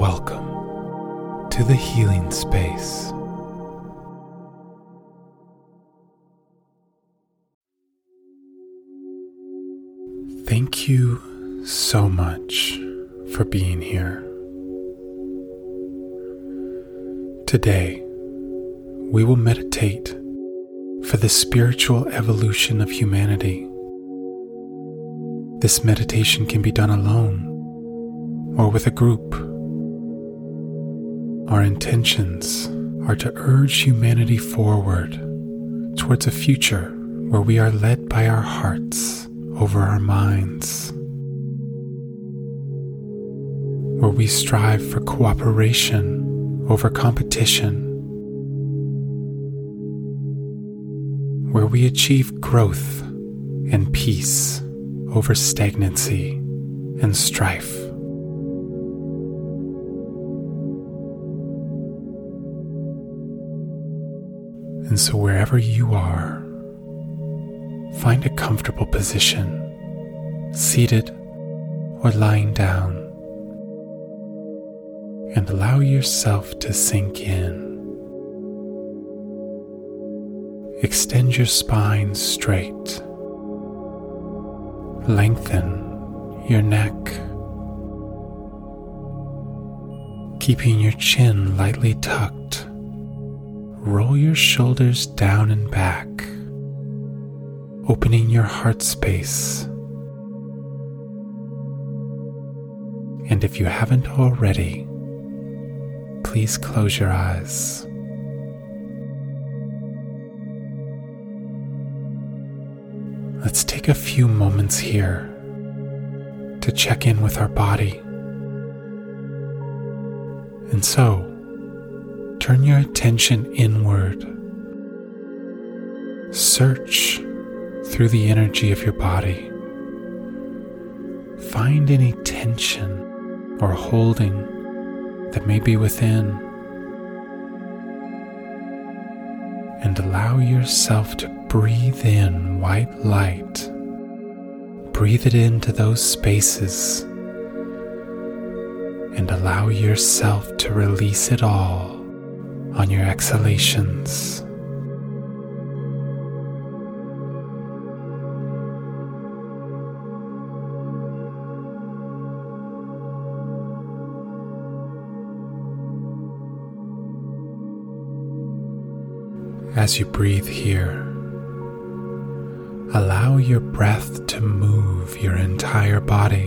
Welcome to the healing space. Thank you so much for being here. Today, we will meditate for the spiritual evolution of humanity. This meditation can be done alone or with a group. Our intentions are to urge humanity forward towards a future where we are led by our hearts over our minds, where we strive for cooperation over competition, where we achieve growth and peace over stagnancy and strife. And so wherever you are, find a comfortable position, seated or lying down, and allow yourself to sink in. Extend your spine straight. Lengthen your neck, keeping your chin lightly tucked. Roll your shoulders down and back, opening your heart space. And if you haven't already, please close your eyes. Let's take a few moments here to check in with our body. And so, turn your attention inward. Search through the energy of your body. Find any tension or holding that may be within, and allow yourself to breathe in white light. Breathe it into those spaces and allow yourself to release it all on your exhalations. As you breathe here, allow your breath to move your entire body.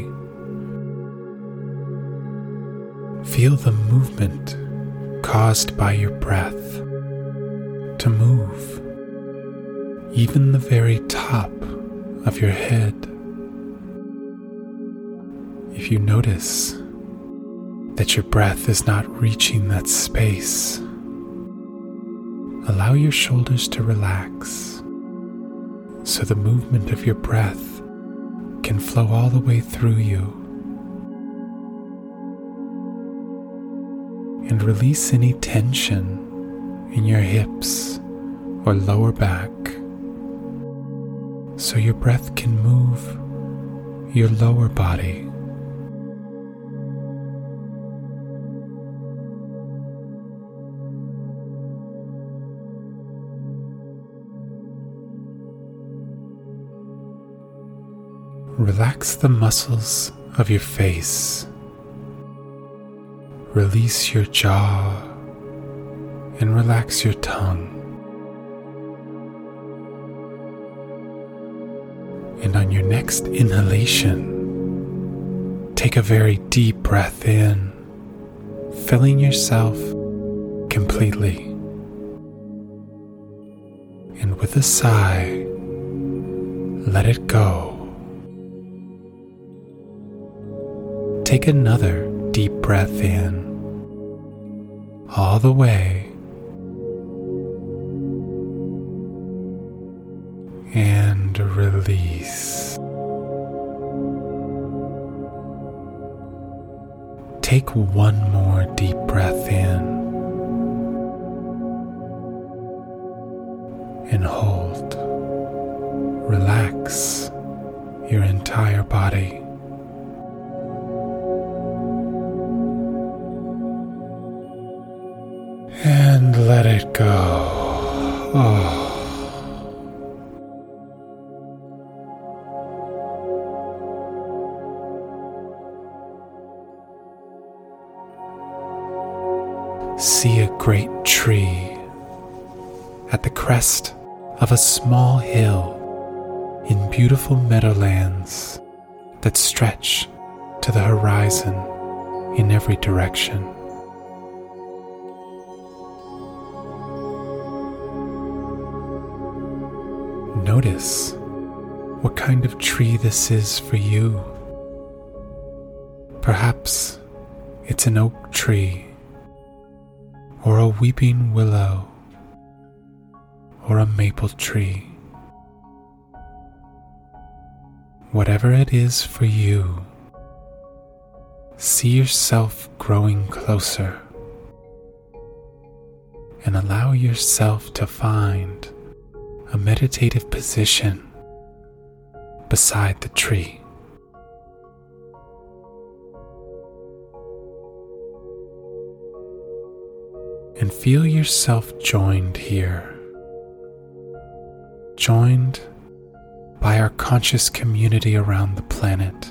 Feel the movement caused by your breath to move even the very top of your head. If you notice that your breath is not reaching that space, allow your shoulders to relax so the movement of your breath can flow all the way through you. And release any tension in your hips or lower back so your breath can move your lower body. Relax the muscles of your face. Release your jaw and relax your tongue. And on your next inhalation, take a very deep breath in, filling yourself completely. And with a sigh, let it go. Take another deep breath in, all the way, and release. Take one more deep breath in and hold. Relax your entire body. go. Oh. See a great tree at the crest of a small hill in beautiful meadowlands that stretch to the horizon in every direction. Notice what kind of tree this is for you. Perhaps it's an oak tree, or a weeping willow, or a maple tree. Whatever it is for you, see yourself growing closer and allow yourself to find a meditative position beside the tree. And feel yourself joined here, joined by our conscious community around the planet,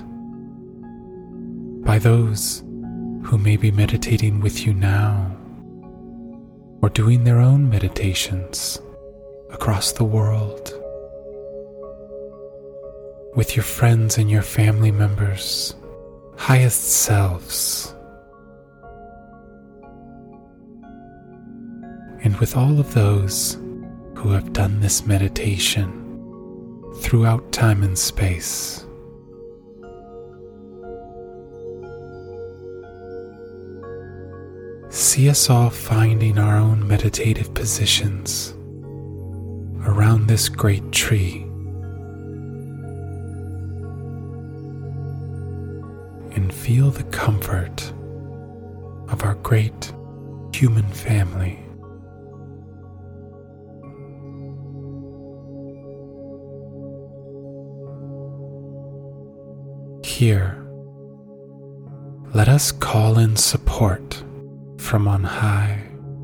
by those who may be meditating with you now, or doing their own meditations across the world, with your friends and your family members, highest selves, and with all of those who have done this meditation throughout time and space. See us all finding our own meditative positions around this great tree, and feel the comfort of our great human family. Here, let us call in support from on high,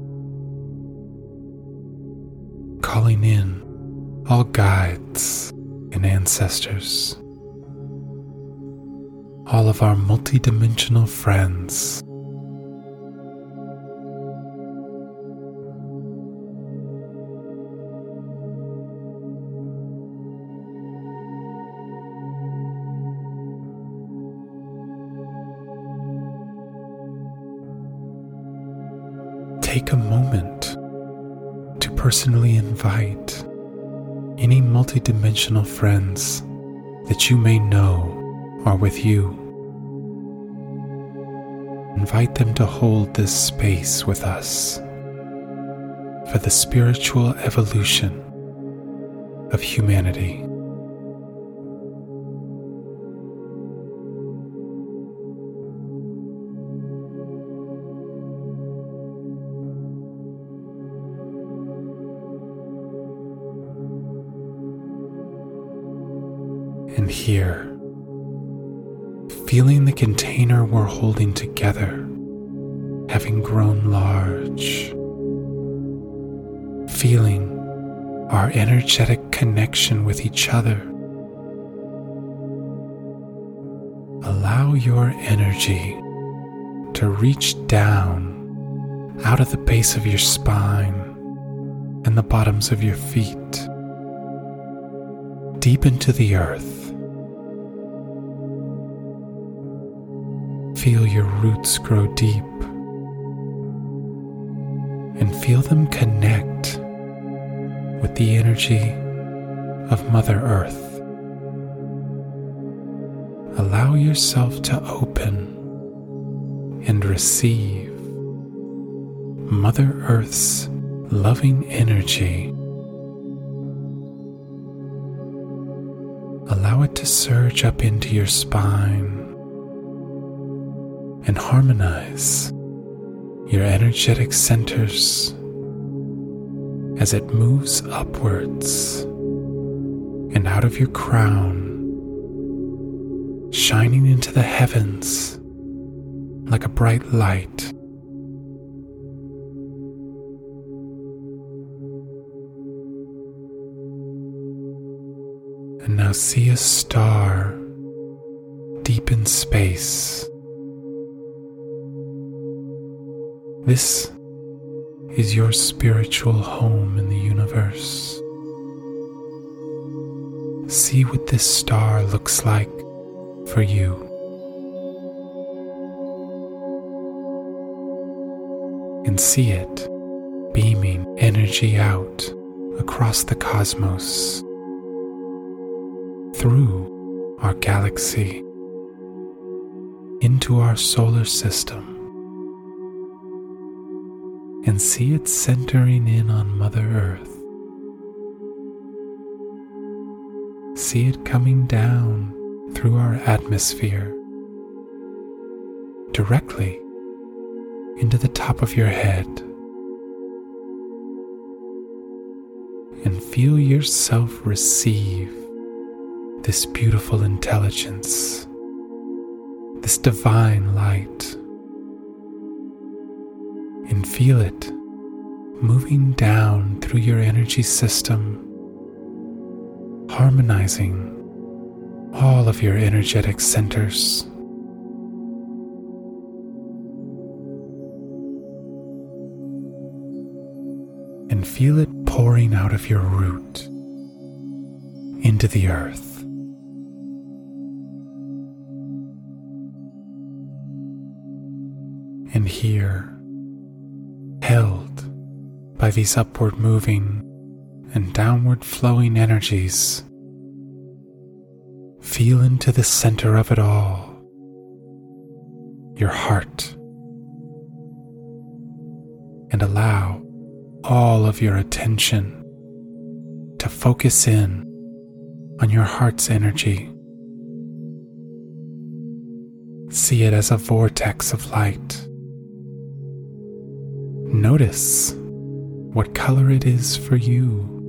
calling in all guides and ancestors, all of our multidimensional friends, take a moment to personally invite any multidimensional friends that you may know are with you. Invite them to hold this space with us for the spiritual evolution of humanity. And here, feeling the container we're holding together having grown large, feeling our energetic connection with each other. Allow your energy to reach down out of the base of your spine and the bottoms of your feet, deep into the earth. Feel your roots grow deep and feel them connect with the energy of Mother Earth. Allow yourself to open and receive Mother Earth's loving energy. Allow it to surge up into your spine and harmonize your energetic centers as it moves upwards and out of your crown, shining into the heavens like a bright light. And now see a star deep in space. This is your spiritual home in the universe. See what this star looks like for you. And see it beaming energy out across the cosmos, through our galaxy, into our solar system, and see it centering in on Mother Earth. See it coming down through our atmosphere, directly into the top of your head, and feel yourself receive this beautiful intelligence, this divine light, and feel it moving down through your energy system, harmonizing all of your energetic centers. And feel it pouring out of your root into the earth. And here, held by these upward moving and downward flowing energies, feel into the center of it all, your heart, and allow all of your attention to focus in on your heart's energy. See it as a vortex of light. Notice what color it is for you.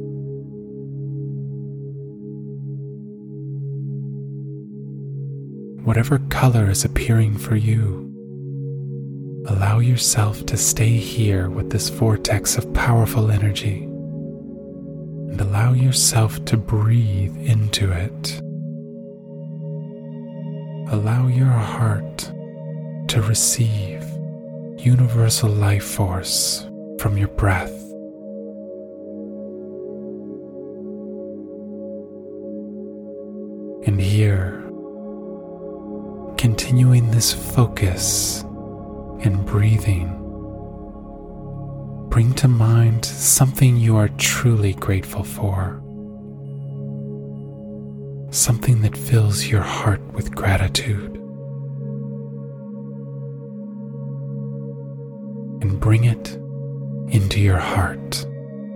Whatever color is appearing for you, allow yourself to stay here with this vortex of powerful energy and allow yourself to breathe into it. Allow your heart to receive universal life force from your breath. And here, continuing this focus and breathing, bring to mind something you are truly grateful for, something that fills your heart with gratitude, and bring it into your heart.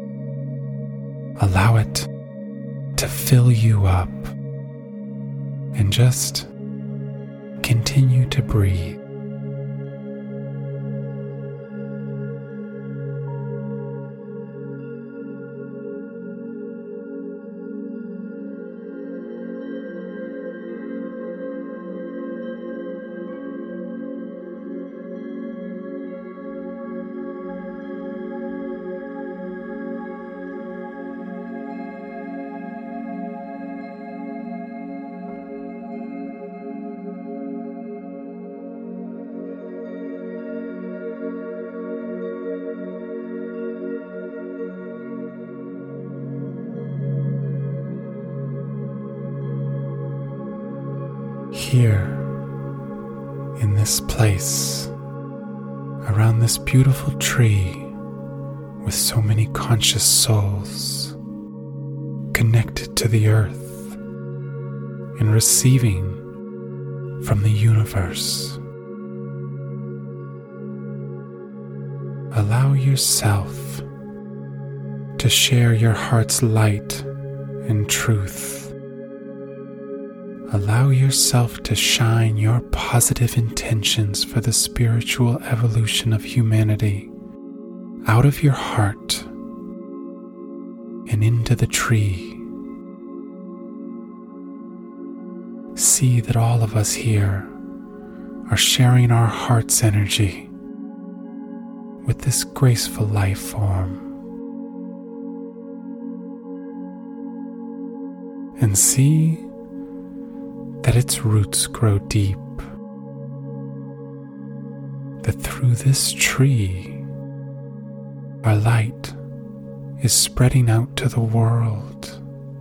Allow it to fill you up, and just continue to breathe. Here, in this place, around this beautiful tree with so many conscious souls connected to the earth and receiving from the universe, allow yourself to share your heart's light and truth. Allow yourself to shine your positive intentions for the spiritual evolution of humanity out of your heart and into the tree. See that all of us here are sharing our heart's energy with this graceful life form. and see that its roots grow deep, that through this tree our light is spreading out to the world.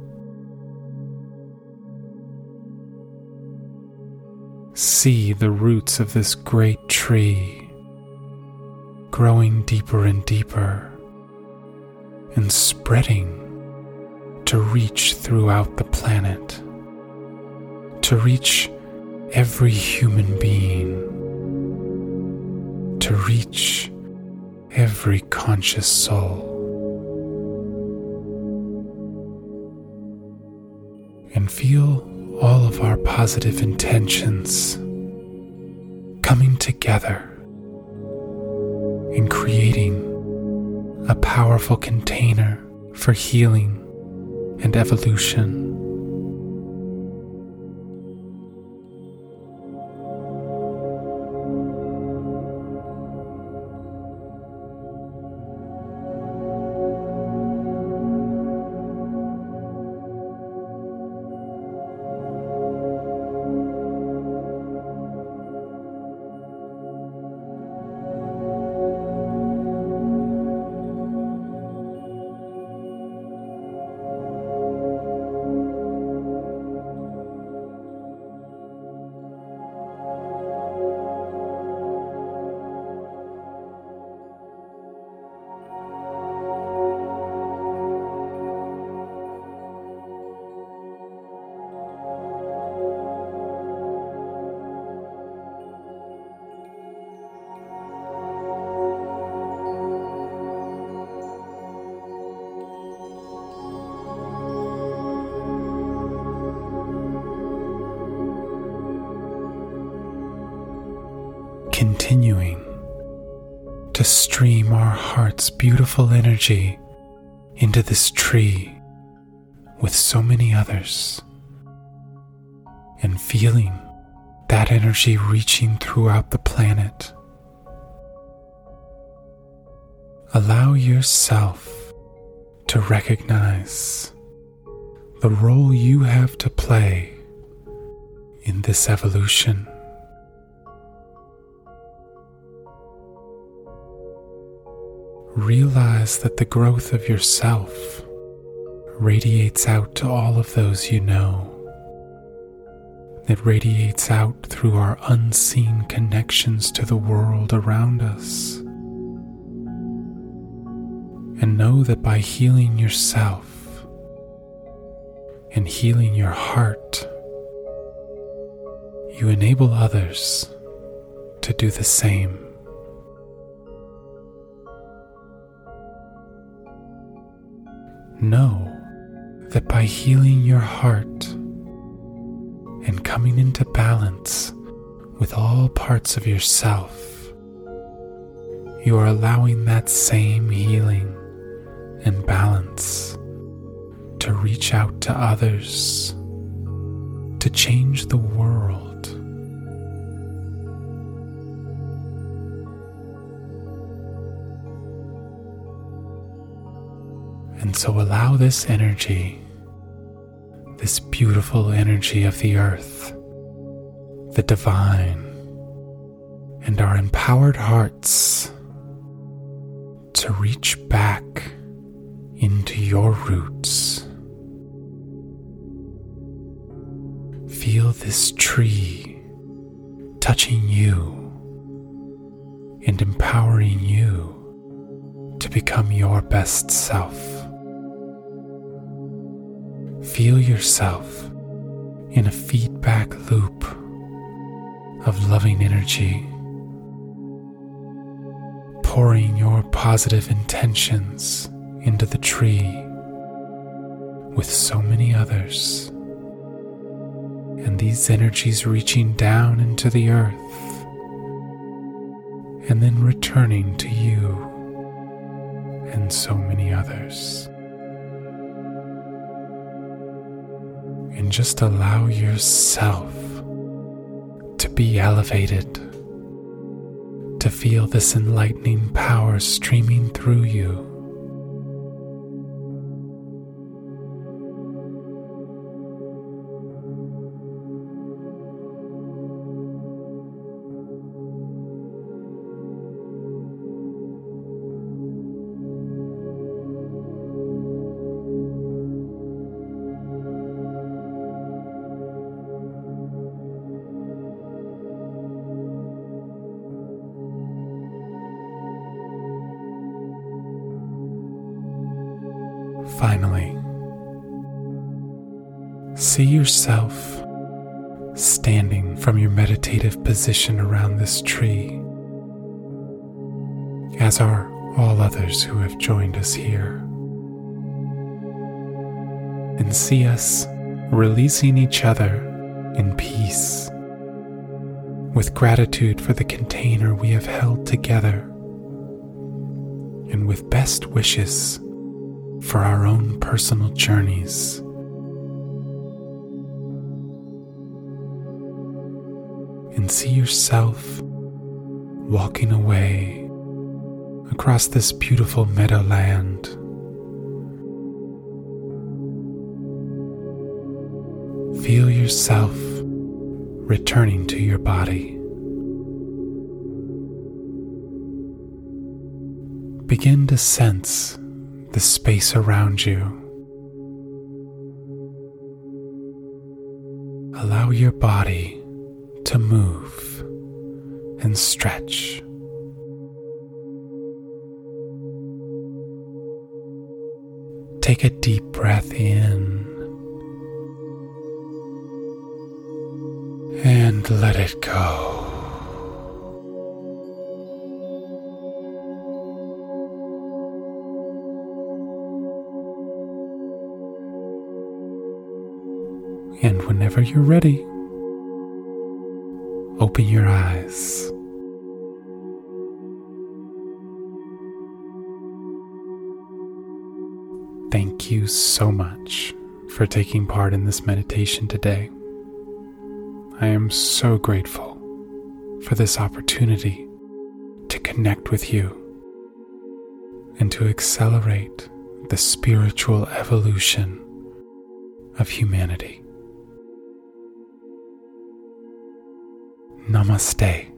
See the roots of this great tree growing deeper and deeper and spreading to reach throughout the planet, to reach every human being, to reach every conscious soul. And feel all of our positive intentions coming together in creating a powerful container for healing and evolution. Continuing to stream our heart's beautiful energy into this tree with so many others, and feeling that energy reaching throughout the planet. Allow yourself to recognize the role you have to play in this evolution. Realize that the growth of yourself radiates out to all of those you know. It radiates out through our unseen connections to the world around us. And know that by healing yourself and healing your heart, you enable others to do the same. Know that by healing your heart and coming into balance with all parts of yourself, you are allowing that same healing and balance to reach out to others, to change the world. And so allow this energy, this beautiful energy of the earth, the divine, and our empowered hearts to reach back into your roots. Feel this tree touching you and empowering you to become your best self. Feel yourself in a feedback loop of loving energy, pouring your positive intentions into the tree with so many others, and these energies reaching down into the earth and then returning to you and so many others. And just allow yourself to be elevated, to feel this enlightening power streaming through you. Finally, see yourself standing from your meditative position around this tree, as are all others who have joined us here. And see us releasing each other in peace, with gratitude for the container we have held together, and with best wishes for our own personal journeys. And see yourself walking away across this beautiful meadowland. Feel yourself returning to your body. Begin to sense the space around you. Allow your body to move and stretch. Take a deep breath in and let it go. And whenever you're ready, open your eyes. Thank you so much for taking part in this meditation today. I am so grateful for this opportunity to connect with you and to accelerate the spiritual evolution of humanity. Namaste.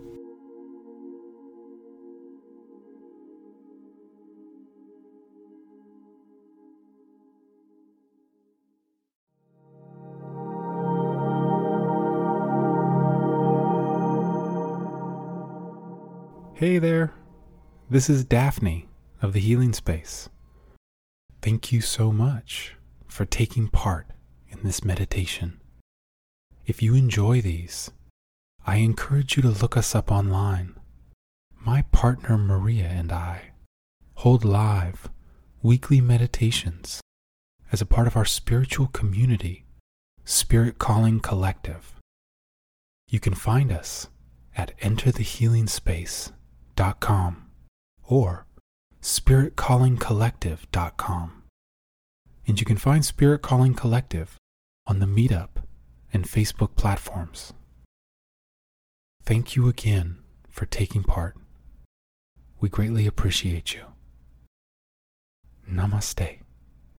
Hey there, this is Daphne of the Healing Space. Thank you so much for taking part in this meditation. If you enjoy these, I encourage you to look us up online. My partner Maria and I hold live weekly meditations as a part of our spiritual community, Spirit Calling Collective. You can find us at enterthehealingspace.com or spiritcallingcollective.com. And you can find Spirit Calling Collective on the Meetup and Facebook platforms. Thank you again for taking part. We greatly appreciate you. Namaste.